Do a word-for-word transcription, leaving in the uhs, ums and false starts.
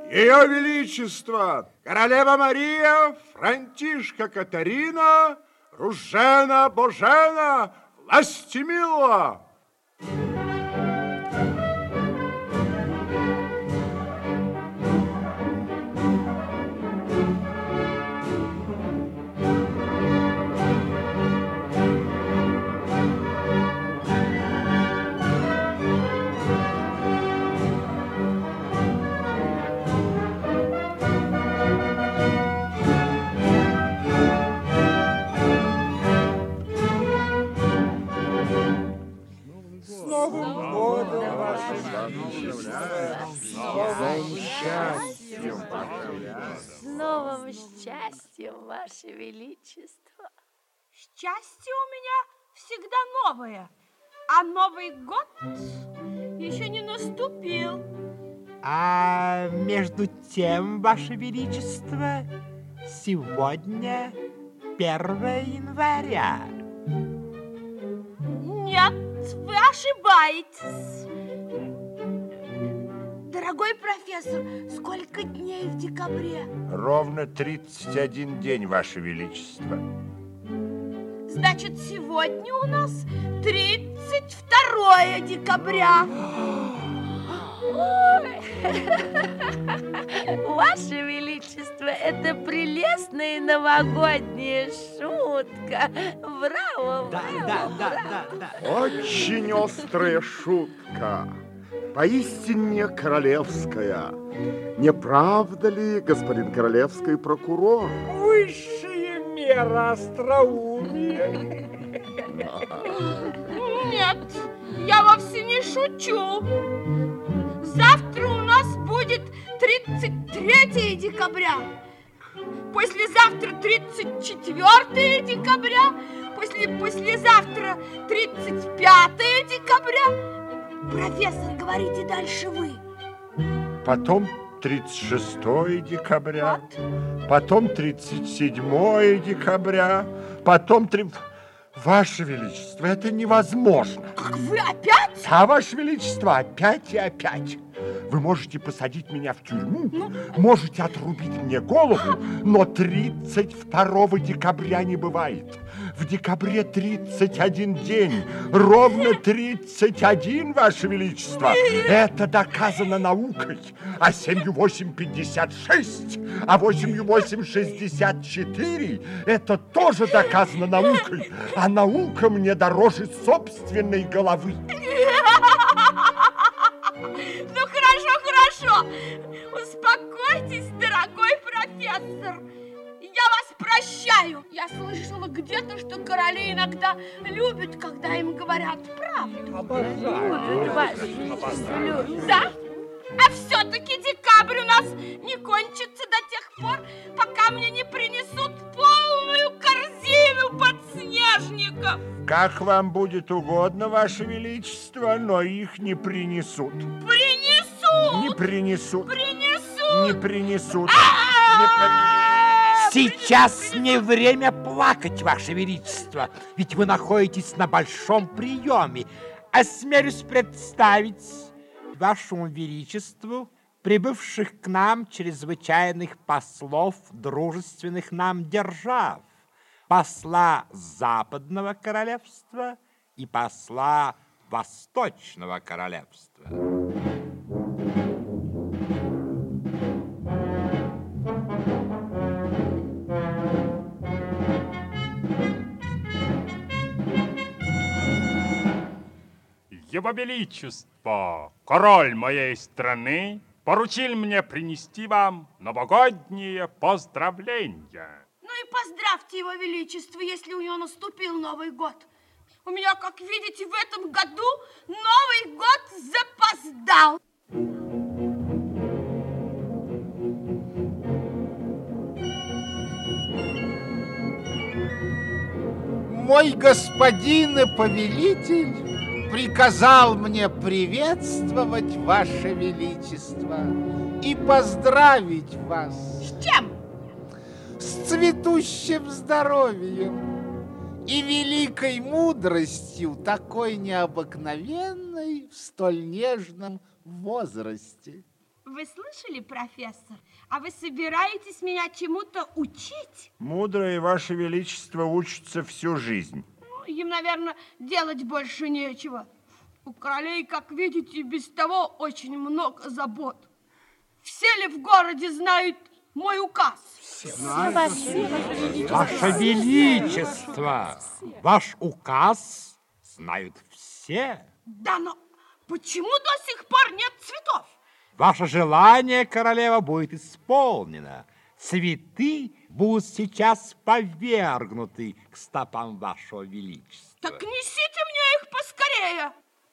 Ее Величество, королева Мария, Франтишка Катарина, Ружена Божена, Властимила. С новым счастьем, Ваше Величество. Счастье у меня всегда новое, а Новый год еще не наступил. А между тем, Ваше Величество, сегодня первое января. Нет, вы ошибаетесь. Дорогой профессор, сколько дней в декабре? Ровно тридцать один день, Ваше Величество. Значит, сегодня у нас тридцать второе декабря. Ой. Ваше Величество, это прелестная новогодняя шутка. Браво, Да, браво, да, да, браво. да, да. Очень острая шутка. Поистине королевская. Не правда ли, господин королевский прокурор? Высшая мера остроумия. Нет, я вовсе не шучу. Завтра у нас будет тридцать третье декабря. Послезавтра тридцать четвёртое декабря. После послезавтра тридцать пятое декабря. Профессор, говорите дальше вы. Потом тридцать шестое декабря. Вот. Потом тридцать седьмое декабря. Потом... три- Ваше Величество, это невозможно. Как вы опять? А, Ваше Величество, опять и опять. Вы можете посадить меня в тюрьму, можете отрубить мне голову, но тридцать второго декабря не бывает. В декабре тридцать один день, ровно тридцать один, Ваше Величество. Это доказано наукой. А семью восемь пятьдесят шесть, а восемью восемь шестьдесят четыре, это тоже доказано наукой. А наука мне дороже собственной головы. Ну хорошо, хорошо. Успокойтесь, дорогой профессор. Я вас прощаю. Я слышала где-то, что короли иногда любят, когда им говорят правду. Любит, Ваше Величество, любит. Да? А все-таки декабрь у нас не кончится до тех пор, пока мне не принесут полную корзину подснежников. Как вам будет угодно, Ваше Величество, но их не принесут. Принесут! Не принесут. Принесут! Не принесут. А-а-а! Сейчас не время плакать, Ваше Величество, ведь вы находитесь на большом приеме. Осмелюсь представить Вашему Величеству прибывших к нам чрезвычайных послов дружественных нам держав, посла Западного королевства и посла Восточного королевства. Его Величество, король моей страны, поручил мне принести вам новогодние поздравления. Ну и поздравьте его величество, если у него наступил Новый год. У меня, как видите, в этом году Новый год запоздал. Мой господин и повелитель приказал мне приветствовать Ваше Величество и поздравить вас. С чем? С цветущим здоровьем и великой мудростью, такой необыкновенной в столь нежном возрасте. Вы слышали, профессор? А вы собираетесь меня чему-то учить? Мудрое Ваше Величество учится всю жизнь. Ну, им, наверное, делать больше нечего. У королей, как видите, без того очень много забот. Все ли в городе знают мой указ? Ваше Величество, ваш указ знают все. Да, но почему до сих пор нет цветов? Ваше желание, королева, будет исполнено. Цветы будут сейчас повергнуты к стопам вашего величества. Так несите мне их поскорее.